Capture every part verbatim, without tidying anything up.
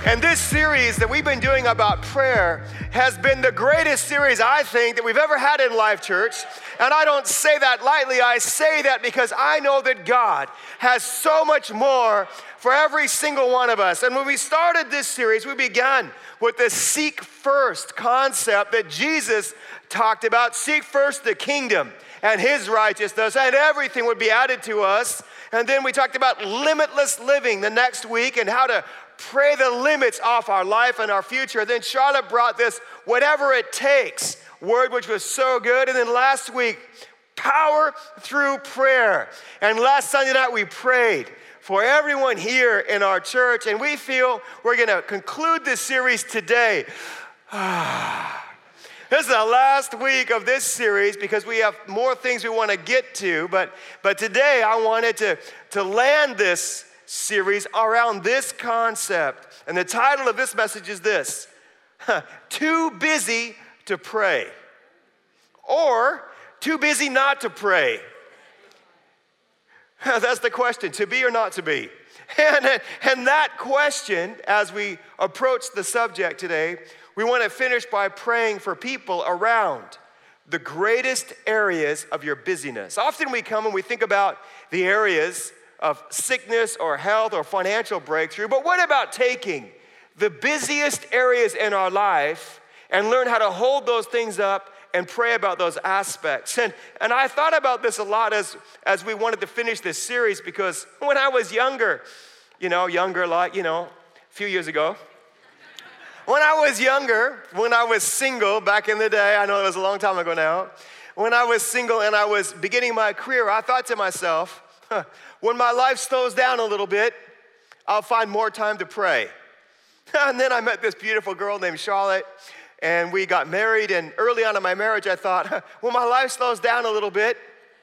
And this series that we've been doing about prayer has been the greatest series, I think, that we've ever had in Life Church. And I don't say that lightly. I say that because I know that God has so much more for every single one of us. And when we started this series, we began with the seek first concept that Jesus talked about. Seek first the kingdom and his righteousness, and everything would be added to us. And then we talked about limitless living the next week and how to pray the limits off our life and our future. And then Charlotte brought this whatever it takes word, which was so good. And then last week, power through prayer. And last Sunday night, we prayed for everyone here in our church. And we feel we're going to conclude this series today. This is the last week of this series because we have more things we want to get to. But, but today, I wanted to, to land this series around this concept. And the title of this message is this: Too Busy to Pray, or Too Busy Not to Pray. That's the question, to be or not to be. And, and that question, as we approach the subject today, we want to finish by praying for people around the greatest areas of your busyness. Often we come and we think about the areas of sickness or health or financial breakthrough, but what about taking the busiest areas in our life and learn how to hold those things up and pray about those aspects? And, and I thought about this a lot as, as we wanted to finish this series, because when I was younger, you know, younger like, you know, a few years ago, when I was younger, when I was single back in the day, I know it was a long time ago now, when I was single and I was beginning my career, I thought to myself, huh, when my life slows down a little bit, I'll find more time to pray. And then I met this beautiful girl named Charlotte, and we got married. And early on in my marriage, I thought, huh, when my life slows down a little bit,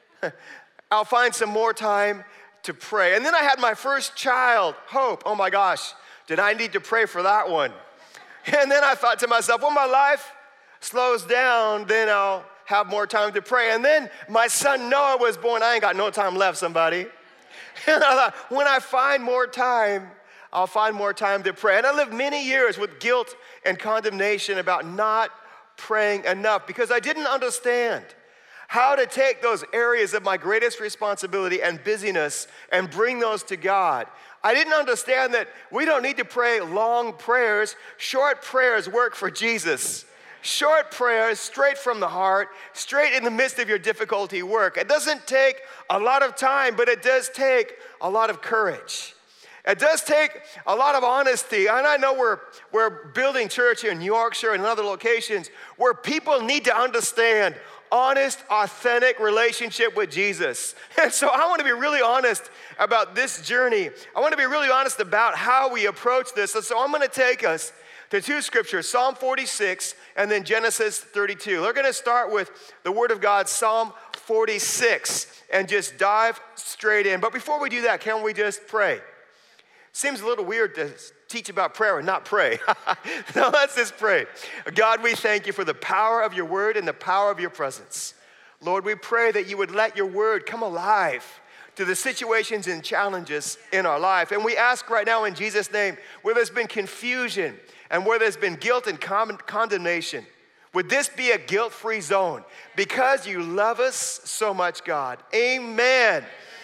I'll find some more time to pray. And then I had my first child, Hope. Oh my gosh, did I need to pray for that one? And then I thought to myself, when my life slows down, then I'll have more time to pray. And then my son Noah was born. I ain't got no time left, somebody. And I thought, when I find more time, I'll find more time to pray. And I lived many years with guilt and condemnation about not praying enough because I didn't understand how to take those areas of my greatest responsibility and busyness and bring those to God. I didn't understand that we don't need to pray long prayers. Short prayers work for Jesus. Short prayers, straight from the heart, straight in the midst of your difficulty work. It doesn't take a lot of time, but it does take a lot of courage. It does take a lot of honesty. And I know we're, we're building church here in Yorkshire and in other locations where people need to understand honest, authentic relationship with Jesus. And so I want to be really honest about this journey. I want to be really honest about how we approach this. And so I'm going to take us to two scriptures, Psalm forty-six and then Genesis thirty-two. We're going to start with the Word of God, Psalm forty-six, and just dive straight in. But before we do that, can we just pray? Seems a little weird to teach about prayer and not pray. So let's just pray. God, we thank you for the power of your word and the power of your presence. Lord, we pray that you would let your word come alive to the situations and challenges in our life. And we ask right now in Jesus' name, where there's been confusion and where there's been guilt and con- condemnation, would this be a guilt-free zone? Because you love us so much, God. Amen.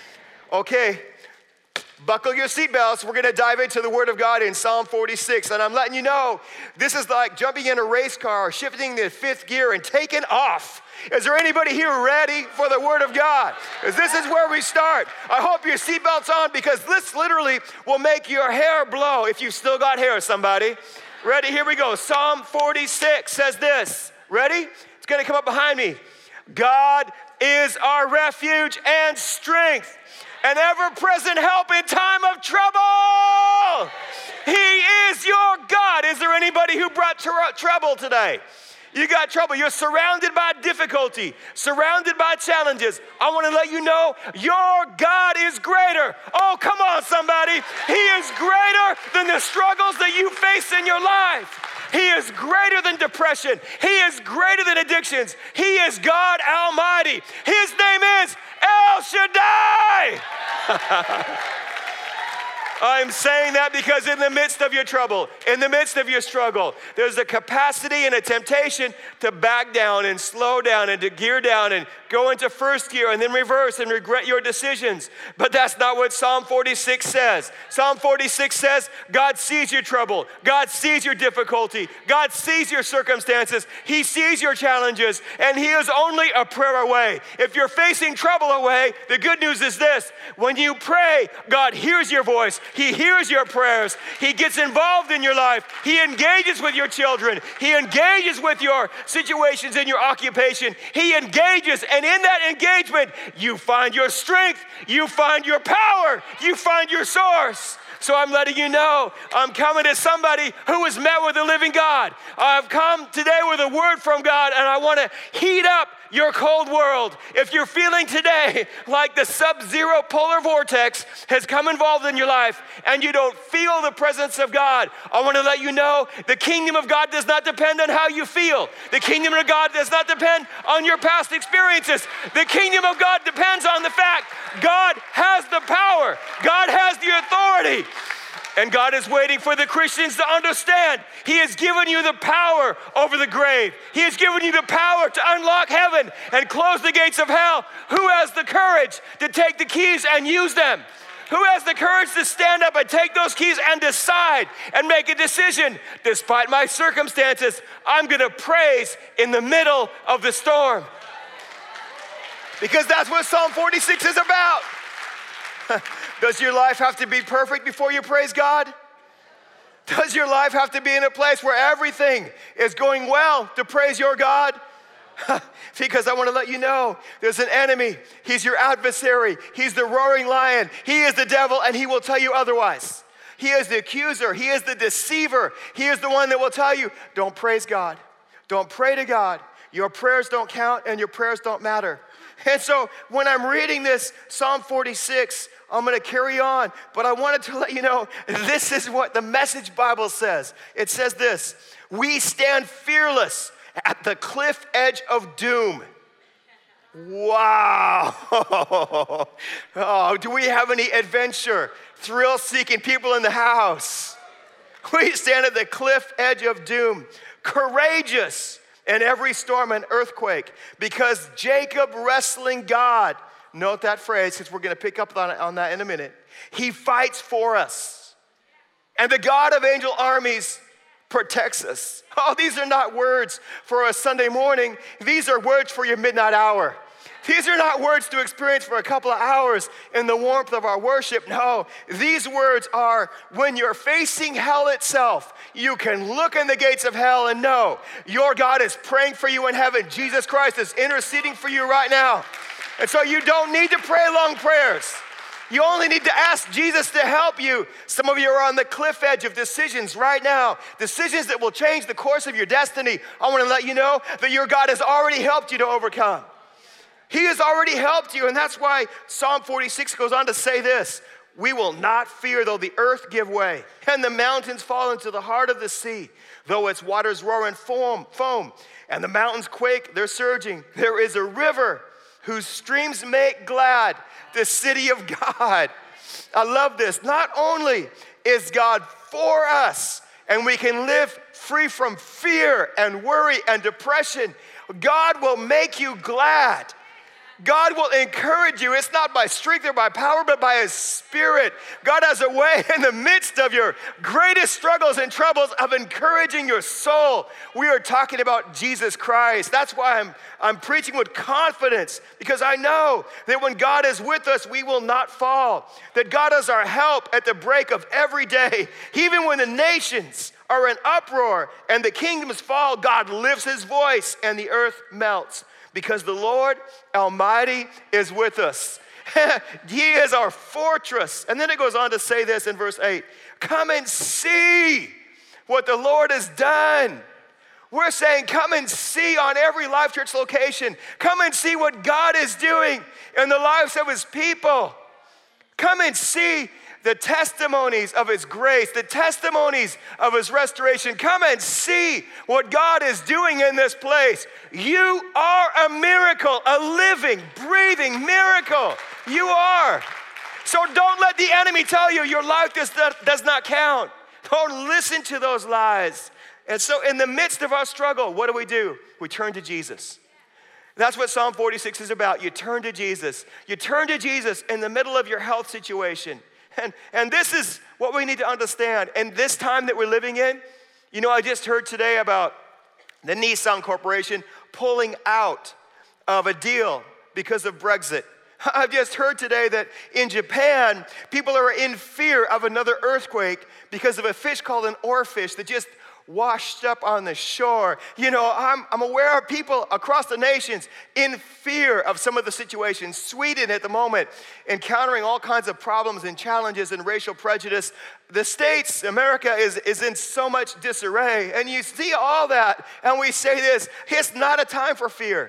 Okay. Buckle your seatbelts. We're going to dive into the Word of God in Psalm forty-six. And I'm letting you know, this is like jumping in a race car, shifting the fifth gear and taking off. Is there anybody here ready for the Word of God? Because this is where we start. I hope your seatbelt's on because this literally will make your hair blow if you've still got hair, somebody. Ready? Here we go. Psalm forty-six says this. Ready? It's going to come up behind me. God is our refuge and strength, an ever-present help in time of trouble. He is your God. Is there anybody who brought tr- trouble today? You got trouble. You're surrounded by difficulty, surrounded by challenges. I want to let you know your God is greater. Oh, come on, somebody. He is greater than the struggles that you face in your life. He is greater than depression. He is greater than addictions. He is God Almighty. His name is El Shaddai. I'm saying that because in the midst of your trouble, in the midst of your struggle, there's a capacity and a temptation to back down and slow down and to gear down and go into first gear and then reverse and regret your decisions. But that's not what Psalm forty-six says. Psalm forty-six says, God sees your trouble. God sees your difficulty. God sees your circumstances. He sees your challenges, and He is only a prayer away. If you're facing trouble away, the good news is this. When you pray, God hears your voice. He hears your prayers. He gets involved in your life. He engages with your children. He engages with your situations in your occupation. He engages, and in that engagement, you find your strength. You find your power. You find your source. So I'm letting you know, I'm coming to somebody who has met with the living God. I've come today with a word from God, and I want to heat up your cold world. If you're feeling today like the sub-zero polar vortex has come involved in your life and you don't feel the presence of God, I want to let you know the kingdom of God does not depend on how you feel. The kingdom of God does not depend on your past experiences. The kingdom of God depends on the fact God has the power. God has the authority. And God is waiting for the Christians to understand He has given you the power over the grave. He has given you the power to unlock heaven and close the gates of hell. Who has the courage to take the keys and use them? Who has the courage to stand up and take those keys and decide and make a decision? Despite my circumstances, I'm going to praise in the middle of the storm. Because that's what Psalm forty-six is about. Does your life have to be perfect before you praise God? Does your life have to be in a place where everything is going well to praise your God? Because I want to let you know, there's an enemy. He's your adversary. He's the roaring lion. He is the devil, and he will tell you otherwise. He is the accuser. He is the deceiver. He is the one that will tell you, don't praise God. Don't pray to God. Your prayers don't count, and your prayers don't matter. And so when I'm reading this Psalm forty-six, I'm going to carry on, but I wanted to let you know, this is what the Message Bible says. It says this: we stand fearless at the cliff edge of doom. Wow. Oh, do we have any adventure, thrill-seeking people in the house? We stand at the cliff edge of doom, courageous in every storm and earthquake, because Jacob, wrestling God, note that phrase, because we're going to pick up on, on that in a minute. He fights for us. And the God of angel armies protects us. Oh, these are not words for a Sunday morning. These are words for your midnight hour. These are not words to experience for a couple of hours in the warmth of our worship. No, these words are when you're facing hell itself, you can look in the gates of hell and know your God is praying for you in heaven. Jesus Christ is interceding for you right now. And so you don't need to pray long prayers. You only need to ask Jesus to help you. Some of you are on the cliff edge of decisions right now, decisions that will change the course of your destiny. I want to let you know that your God has already helped you to overcome. He has already helped you, and that's why Psalm forty-six goes on to say this: we will not fear though the earth give way and the mountains fall into the heart of the sea, though its waters roar and foam, foam and the mountains quake, they're surging. There is a river whose streams make glad the city of God. I love this. Not only is God for us and we can live free from fear and worry and depression, God will make you glad. God will encourage you. It's not by strength or by power, but by His Spirit. God has a way in the midst of your greatest struggles and troubles of encouraging your soul. We are talking about Jesus Christ. That's why I'm, I'm preaching with confidence, because I know that when God is with us, we will not fall. That God is our help at the break of every day. Even when the nations are in uproar and the kingdoms fall, God lifts His voice and the earth melts. Because the Lord Almighty is with us. He is our fortress. And then it goes on to say this in verse eight. Come and see what the Lord has done. We're saying come and see on every Life Church location. Come and see what God is doing in the lives of His people. Come and see the testimonies of His grace, the testimonies of His restoration. Come and see what God is doing in this place. You are a miracle, a living, breathing miracle. You are. So don't let the enemy tell you your life does not, does not count. Don't listen to those lies. And so in the midst of our struggle, what do we do? We turn to Jesus. That's what Psalm forty-six is about. You turn to Jesus. You turn to Jesus in the middle of your health situation. And, and this is what we need to understand. And this time that we're living in, you know, I just heard today about the Nissan Corporation pulling out of a deal because of Brexit. I've just heard today that in Japan, people are in fear of another earthquake because of a fish called an oarfish that just washed up on the shore. You know, I'm, I'm aware of people across the nations in fear of some of the situations. Sweden at the moment, encountering all kinds of problems and challenges and racial prejudice. The States, America is, is in so much disarray. And you see all that, and we say this, it's not a time for fear.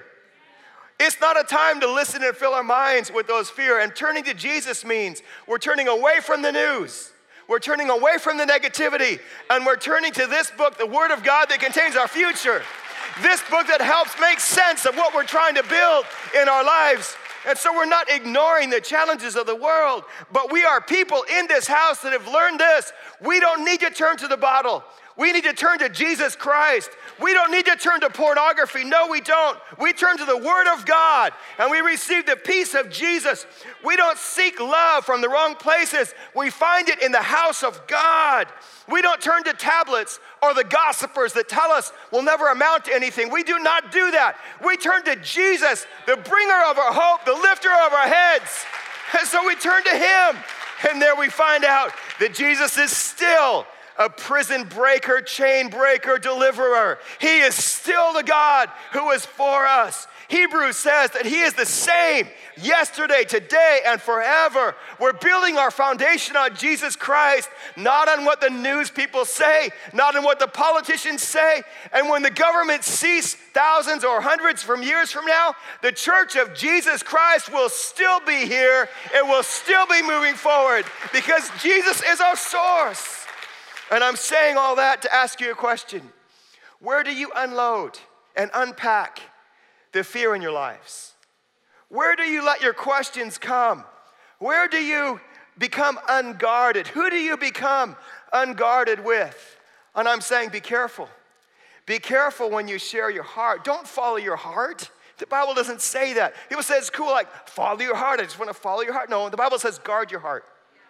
It's not a time to listen and fill our minds with those fear. And turning to Jesus means we're turning away from the news. We're turning away from the negativity, and we're turning to this book, the Word of God that contains our future. This book that helps make sense of what we're trying to build in our lives. And so we're not ignoring the challenges of the world, but we are people in this house that have learned this. We don't need to turn to the bottle. We need to turn to Jesus Christ. We don't need to turn to pornography. No, we don't. We turn to the Word of God, and we receive the peace of Jesus. We don't seek love from the wrong places. We find it in the house of God. We don't turn to tablets or the gossipers that tell us we'll never amount to anything. We do not do that. We turn to Jesus, the bringer of our hope, the lifter of our heads. And so we turn to Him, and there we find out that Jesus is still a prison breaker, chain breaker, deliverer. He is still the God who is for us. Hebrews says that He is the same yesterday, today, and forever. We're building our foundation on Jesus Christ, not on what the news people say, not on what the politicians say. And when the government cease thousands or hundreds from years from now, the church of Jesus Christ will still be here. It will still be moving forward because Jesus is our source. And I'm saying all that to ask you a question. Where do you unload and unpack the fear in your lives? Where do you let your questions come? Where do you become unguarded? Who do you become unguarded with? And I'm saying be careful. Be careful when you share your heart. Don't follow your heart. The Bible doesn't say that. People say it's cool, like follow your heart. I just want to follow your heart. No, the Bible says guard your heart.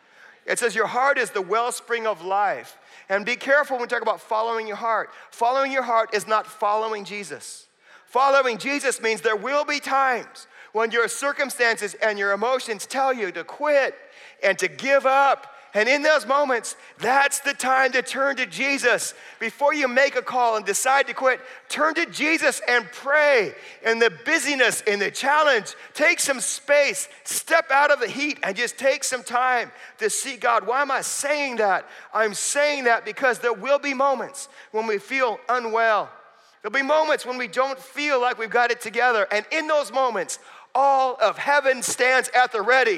It says your heart is the wellspring of life. And be careful when we talk about following your heart. Following your heart is not following Jesus. Following Jesus means there will be times when your circumstances and your emotions tell you to quit and to give up. And in those moments, that's the time to turn to Jesus. Before you make a call and decide to quit, turn to Jesus and pray. In the busyness, in the challenge, take some space, step out of the heat, and just take some time to see God. Why am I saying that? I'm saying that because there will be moments when we feel unwell. There'll be moments when we don't feel like we've got it together. And in those moments, all of heaven stands at the ready.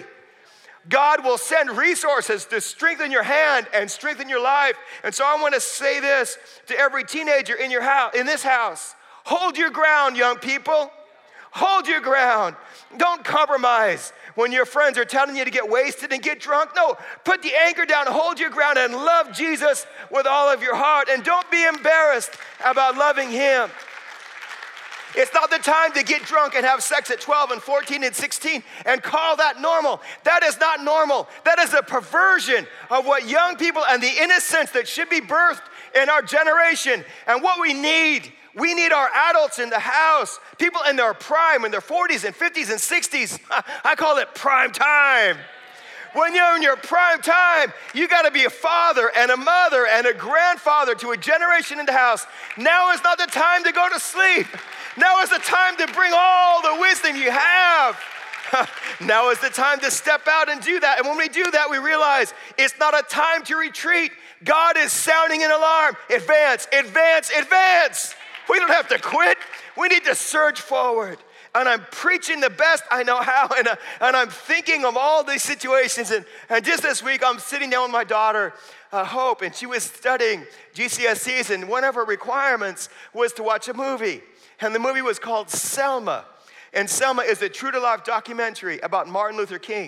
God will send resources to strengthen your hand and strengthen your life. And so I want to say this to every teenager in your house, in this house. Hold your ground, young people. Hold your ground. Don't compromise when your friends are telling you to get wasted and get drunk. No, put the anchor down, hold your ground, and love Jesus with all of your heart. And don't be embarrassed about loving Him. It's not the time to get drunk and have sex at twelve and fourteen and sixteen and call that normal. That is not normal. That is a perversion of what young people and the innocence that should be birthed in our generation. And what we need, we need our adults in the house, people in their prime, in their forties and fifties and sixties. I call it prime time. When you're in your prime time, you got to be a father and a mother and a grandfather to a generation in the house. Now is not the time to go to sleep. Now is the time to bring all the wisdom you have. Now is the time to step out and do that. And when we do that, we realize it's not a time to retreat. God is sounding an alarm. Advance, advance, advance. We don't have to quit. We need to surge forward. And I'm preaching the best I know how, and, uh, and I'm thinking of all these situations. And, and just this week, I'm sitting down with my daughter, uh, Hope, and she was studying G C S Es, and one of her requirements was to watch a movie. And the movie was called Selma. And Selma is a true-to-life documentary about Martin Luther King.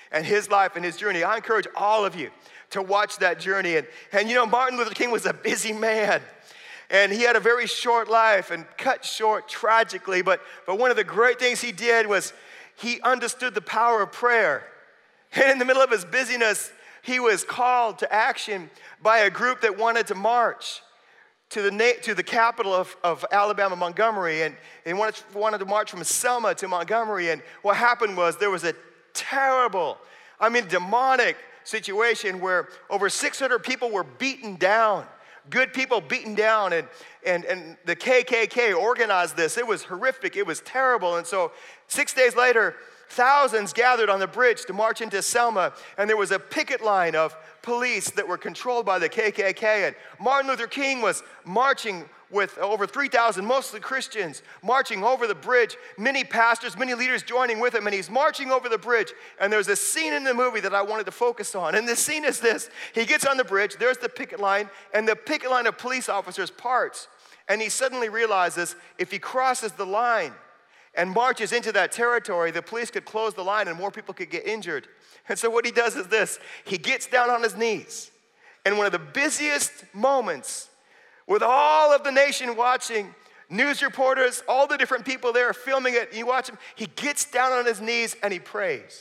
and his life and his journey. I encourage all of you to watch that journey. And, and you know, Martin Luther King was a busy man. And he had a very short life and cut short tragically. But, but one of the great things he did was he understood the power of prayer. And in the middle of his busyness, he was called to action by a group that wanted to march to the, na- to the capital of, of Alabama, Montgomery. And they wanted, wanted to march from Selma to Montgomery. And what happened was there was a terrible, I mean, demonic situation where over six hundred people were beaten down. Good people beaten down, and, and, and the K K K organized this. It was horrific. It was terrible. And so six days later, thousands gathered on the bridge to march into Selma, and there was a picket line of police that were controlled by the K K K. And Martin Luther King was marching with over three thousand, mostly Christians, marching over the bridge, many pastors, many leaders joining with him, and he's marching over the bridge. And there's a scene in the movie that I wanted to focus on, and the scene is this. He gets on the bridge, there's the picket line, and the picket line of police officers parts, and he suddenly realizes if he crosses the line and marches into that territory, the police could close the line and more people could get injured. And so what he does is this. He gets down on his knees, and one of the busiest moments with all of the nation watching, news reporters, all the different people there filming it, you watch him, he gets down on his knees and he prays.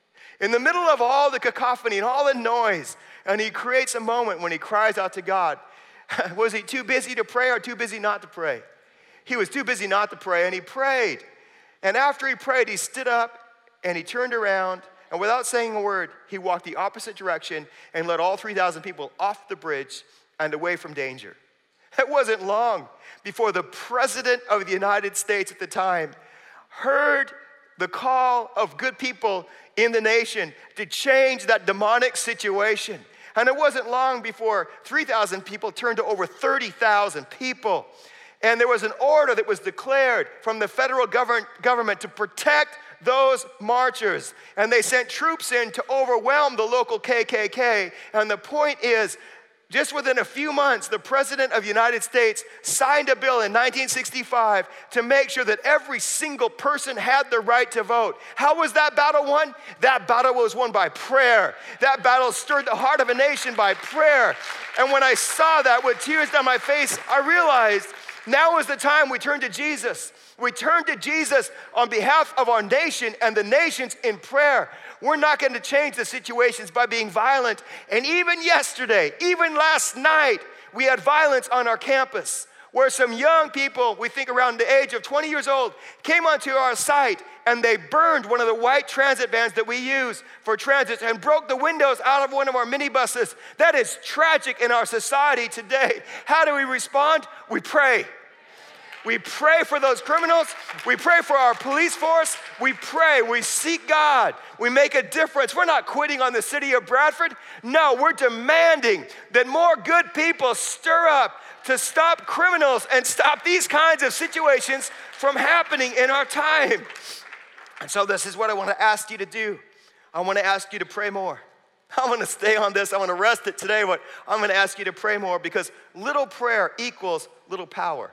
In the middle of all the cacophony and all the noise, and he creates a moment when he cries out to God. Was he too busy to pray or too busy not to pray? He was too busy not to pray, and he prayed. And after he prayed, he stood up and he turned around, and without saying a word, he walked the opposite direction and led all three thousand people off the bridge and away from danger. It wasn't long before the president of the United States at the time heard the call of good people in the nation to change that demonic situation. And it wasn't long before three thousand people turned to over thirty thousand people. And there was an order that was declared from the federal govern- government to protect those marchers. And they sent troops in to overwhelm the local K K K. And the point is, just within a few months, the President of the United States signed a bill in nineteen sixty-five to make sure that every single person had the right to vote. How was that battle won? That battle was won by prayer. That battle stirred the heart of a nation by prayer. And when I saw that with tears down my face, I realized now is the time we turn to Jesus. We turn to Jesus on behalf of our nation and the nations in prayer. We're not going to change the situations by being violent. And even yesterday, even last night, we had violence on our campus where some young people, we think around the age of twenty years old, came onto our site and they burned one of the white transit vans that we use for transit and broke the windows out of one of our minibuses. That is tragic in our society today. How do we respond? We pray. We pray for those criminals. We pray for our police force. We pray. We seek God. We make a difference. We're not quitting on the city of Bradford. No, we're demanding that more good people stir up to stop criminals and stop these kinds of situations from happening in our time. And so this is what I want to ask you to do. I want to ask you to pray more. I want to stay on this. I want to rest it today, but I'm going to ask you to pray more because little prayer equals little power.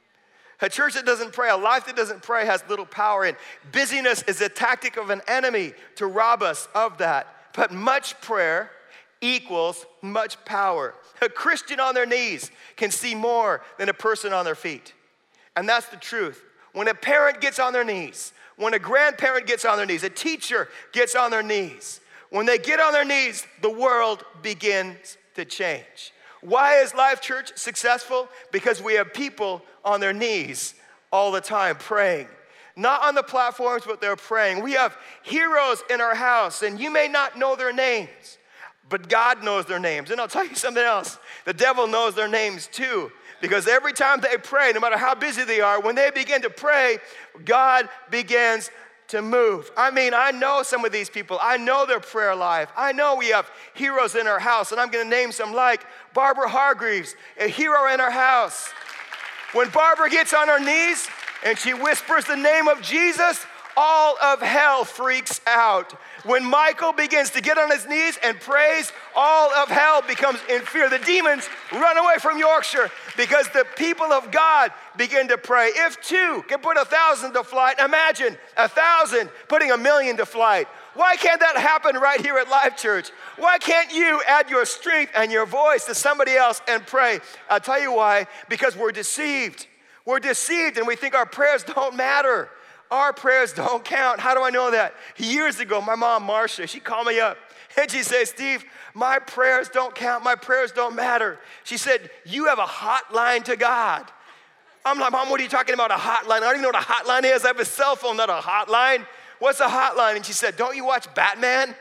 A church that doesn't pray, a life that doesn't pray has little power, and busyness is a tactic of an enemy to rob us of that. But much prayer equals much power. A Christian on their knees can see more than a person on their feet. And that's the truth. When a parent gets on their knees, when a grandparent gets on their knees, a teacher gets on their knees, when they get on their knees, the world begins to change. Why is Life Church successful? Because we have people on their knees all the time praying. Not on the platforms, but they're praying. We have heroes in our house, and you may not know their names, but God knows their names. And I'll tell you something else. The devil knows their names too, because every time they pray, no matter how busy they are, when they begin to pray, God begins to move. I mean, I know some of these people. I know their prayer life. I know we have heroes in our house, and I'm going to name some like Barbara Hargreaves, a hero in our house. When Barbara gets on her knees and she whispers the name of Jesus, all of hell freaks out. When Michael begins to get on his knees and prays, all of hell becomes in fear. The demons run away from Yorkshire because the people of God begin to pray. If two can put a thousand to flight, imagine a thousand putting a million to flight. Why can't that happen right here at Life Church? Why can't you add your strength and your voice to somebody else and pray? I'll tell you why. Because we're deceived. We're deceived and we think our prayers don't matter. Our prayers don't count. How do I know that? Years ago, my mom, Marcia, she called me up and she said, Steve, my prayers don't count. My prayers don't matter. She said, you have a hotline to God. I'm like, Mom, what are you talking about, a hotline? I don't even know what a hotline is. I have a cell phone, not a hotline. What's a hotline? And she said, don't you watch Batman?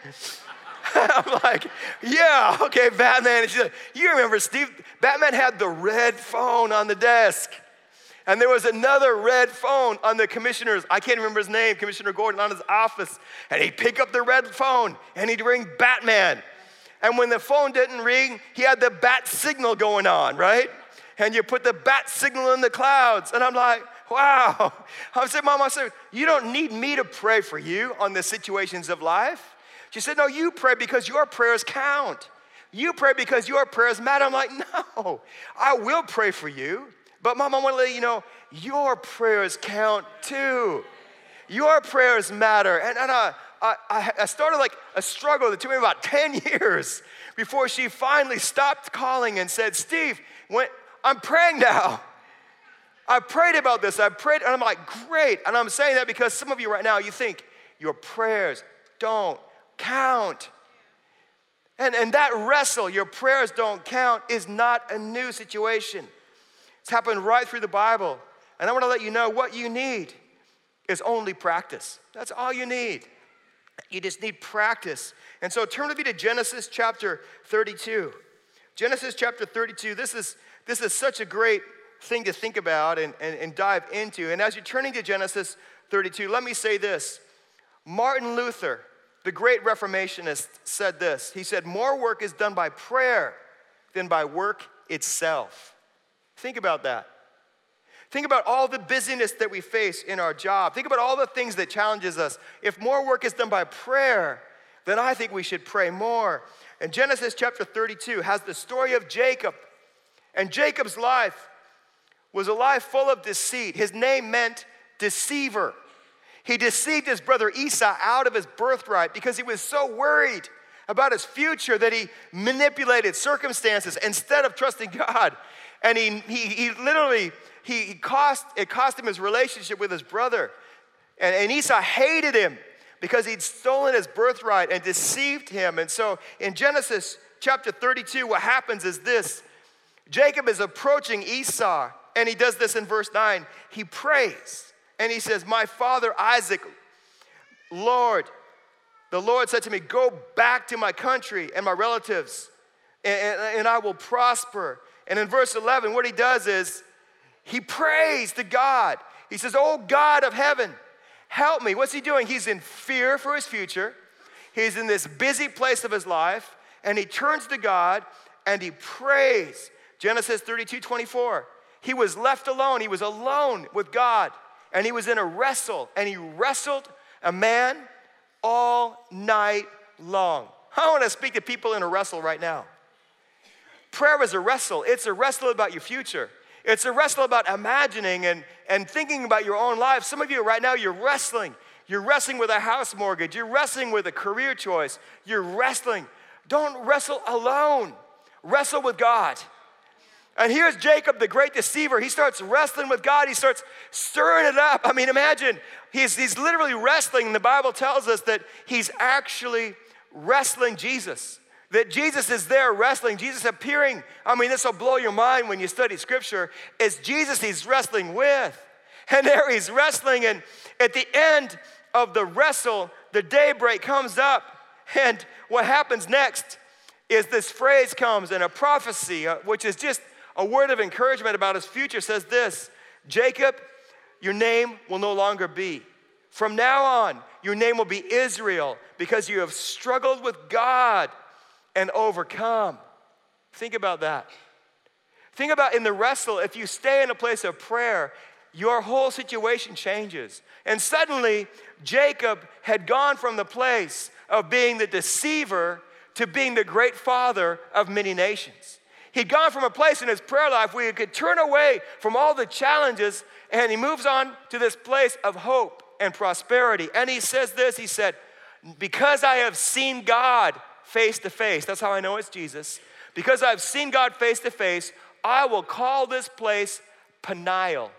I'm like, yeah, okay, Batman. And she said, you remember, Steve, Batman had the red phone on the desk. And there was another red phone on the commissioner's, I can't remember his name, Commissioner Gordon, on his office. And he'd pick up the red phone and he'd ring Batman. And when the phone didn't ring, he had the bat signal going on, right? And you put the bat signal in the clouds. And I'm like, wow. I said, Mom, I said, you don't need me to pray for you on the situations of life. She said, no, you pray because your prayers count. You pray because your prayers matter. I'm like, no, I will pray for you. But Mom, I want to let you know, your prayers count too. Your prayers matter. And, and I, I, I started like a struggle that took me about ten years before she finally stopped calling and said, Steve, when, I'm praying now. I prayed about this. I prayed, and I'm like, great. And I'm saying that because some of you right now, you think your prayers don't count. And, and that wrestle, your prayers don't count, is not a new situation. It's happened right through the Bible. And I want to let you know what you need is only practice. That's all you need. You just need practice. And so turn with me to Genesis chapter thirty-two. Genesis chapter thirty-two, this is, this is such a great thing to think about and, and, and dive into. And as you're turning to Genesis thirty-two, let me say this. Martin Luther, the great Reformationist, said this. He said, more work is done by prayer than by work itself. Think about that. Think about all the busyness that we face in our job. Think about all the things that challenges us. If more work is done by prayer, then I think we should pray more. And Genesis chapter thirty-two has the story of Jacob. And Jacob's life was a life full of deceit. His name meant deceiver. He deceived his brother Esau out of his birthright because he was so worried about his future that he manipulated circumstances instead of trusting God. And he, he, he literally, he, he cost, it cost him his relationship with his brother. And, and Esau hated him because he'd stolen his birthright and deceived him. And so in Genesis chapter thirty-two, what happens is this. Jacob is approaching Esau, and he does this in verse nine. He prays, and he says, my father Isaac, Lord, the Lord said to me, go back to my country and my relatives, and, and, and I will prosper. And in verse eleven, what he does is he prays to God. He says, oh God of heaven, help me. What's he doing? He's in fear for his future. He's in this busy place of his life, and he turns to God and he prays. Genesis thirty-two twenty-four. He was left alone. He was alone with God, and he was in a wrestle, and he wrestled a man all night long. I want to speak to people in a wrestle right now. Prayer is a wrestle. It's a wrestle about your future. It's a wrestle about imagining and, and thinking about your own life. Some of you right now, you're wrestling. You're wrestling with a house mortgage. You're wrestling with a career choice. You're wrestling. Don't wrestle alone. Wrestle with God. And here's Jacob, the great deceiver. He starts wrestling with God. He starts stirring it up. I mean, imagine, he's, he's literally wrestling. The Bible tells us that he's actually wrestling Jesus. That Jesus is there wrestling, Jesus appearing. I mean, this will blow your mind when you study Scripture. It's Jesus he's wrestling with. And there he's wrestling, and at the end of the wrestle, the daybreak comes up. And what happens next is this phrase comes, and a prophecy, uh, which is just a word of encouragement about his future, says this, Jacob, your name will no longer be. From now on, your name will be Israel, because you have struggled with God and overcome. Think about that. Think about in the wrestle, if you stay in a place of prayer, your whole situation changes. And suddenly, Jacob had gone from the place of being the deceiver to being the great father of many nations. He'd gone from a place in his prayer life where he could turn away from all the challenges, and he moves on to this place of hope and prosperity. And he says this, he said, Because I have seen God face to face, that's how I know it's Jesus. Because I've seen God face to face, I will call this place Peniel.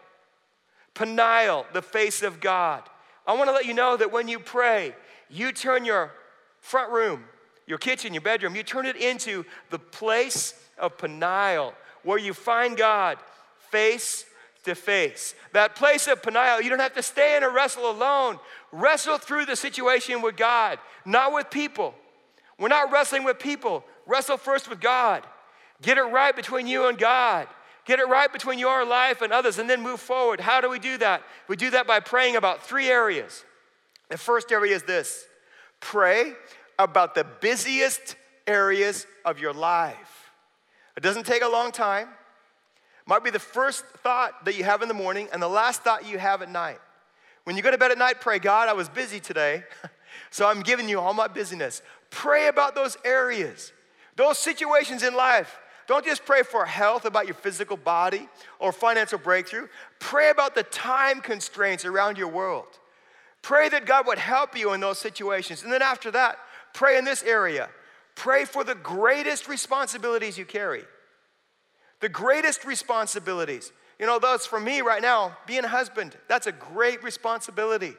Peniel, the face of God. I want to let you know that when you pray, you turn your front room, your kitchen, your bedroom, you turn it into the place of Peniel, where you find God face to face. That place of Peniel, you don't have to stay in a wrestle alone. Wrestle through the situation with God, not with people. We're not wrestling with people. Wrestle first with God. Get it right between you and God. Get it right between your life and others, and then move forward. How do we do that? We do that by praying about three areas. The first area is this: pray about the busiest areas of your life. It doesn't take a long time. It might be the first thought that you have in the morning and the last thought you have at night. When you go to bed at night, pray, God, I was busy today, so I'm giving you all my busyness. Pray about those areas, those situations in life. Don't just pray for health, about your physical body or financial breakthrough. Pray about the time constraints around your world. Pray that God would help you in those situations. And then after that, pray in this area. Pray for the greatest responsibilities you carry. The greatest responsibilities. You know, those for me right now, being a husband, that's a great responsibility.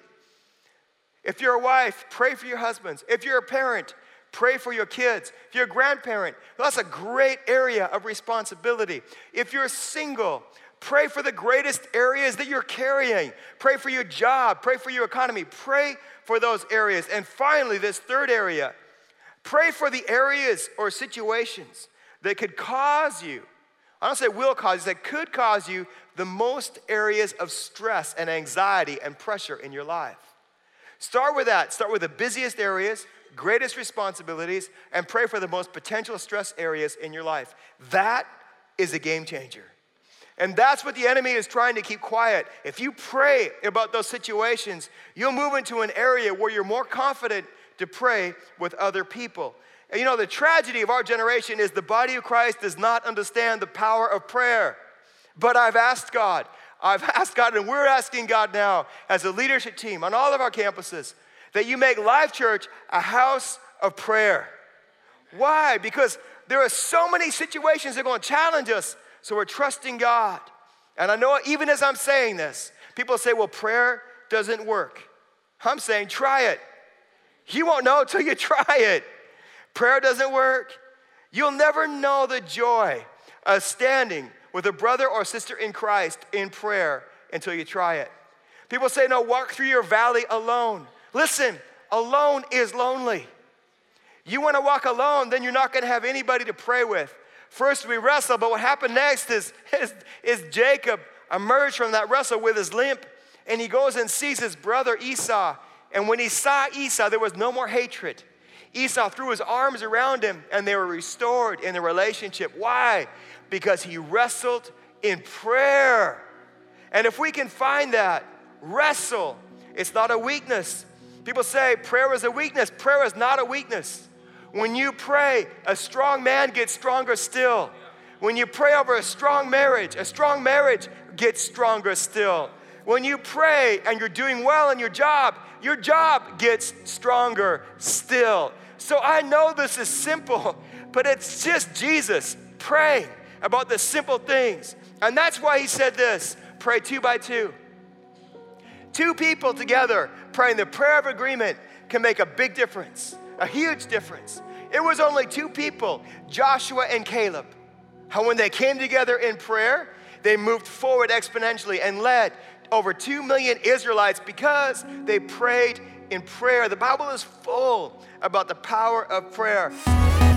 If you're a wife, pray for your husbands. If you're a parent, pray for your kids. If you're a grandparent, that's a great area of responsibility. If you're single, pray for the greatest areas that you're carrying. Pray for your job. Pray for your economy. Pray for those areas. And finally, this third area, pray for the areas or situations that could cause you, I don't say will cause you, that could cause you the most areas of stress and anxiety and pressure in your life. Start with that. Start with the busiest areas, greatest responsibilities, and pray for the most potential stress areas in your life. That is a game changer. And that's what the enemy is trying to keep quiet. If you pray about those situations, you'll move into an area where you're more confident to pray with other people. And you know, the tragedy of our generation is the body of Christ does not understand the power of prayer. But I've asked God, I've asked God, and we're asking God now as a leadership team on all of our campuses, that you make Life Church a house of prayer. Why? Because there are so many situations that are going to challenge us, so we're trusting God. And I know even as I'm saying this, people say, well, prayer doesn't work. I'm saying, try it. You won't know until you try it. Prayer doesn't work. You'll never know the joy of standing with a brother or sister in Christ in prayer until you try it. People say, no, walk through your valley alone. Listen, alone is lonely. You want to walk alone, then you're not going to have anybody to pray with. First we wrestle, but what happened next is, is, is Jacob emerged from that wrestle with his limp, and he goes and sees his brother Esau. And when he saw Esau, there was no more hatred. Esau threw his arms around him, and they were restored in the relationship. Why? Because he wrestled in prayer. And if we can find that, wrestle, it's not a weakness. People say prayer is a weakness. Prayer is not a weakness. When you pray, a strong man gets stronger still. When you pray over a strong marriage, a strong marriage gets stronger still. When you pray and you're doing well in your job, your job gets stronger still. So I know this is simple, but it's just Jesus praying about the simple things. And that's why he said this, pray two by two. Two people together praying the prayer of agreement can make a big difference, a huge difference. It was only two people, Joshua and Caleb. How when they came together in prayer, they moved forward exponentially and led over two million Israelites because they prayed in prayer. The Bible is full about the power of prayer.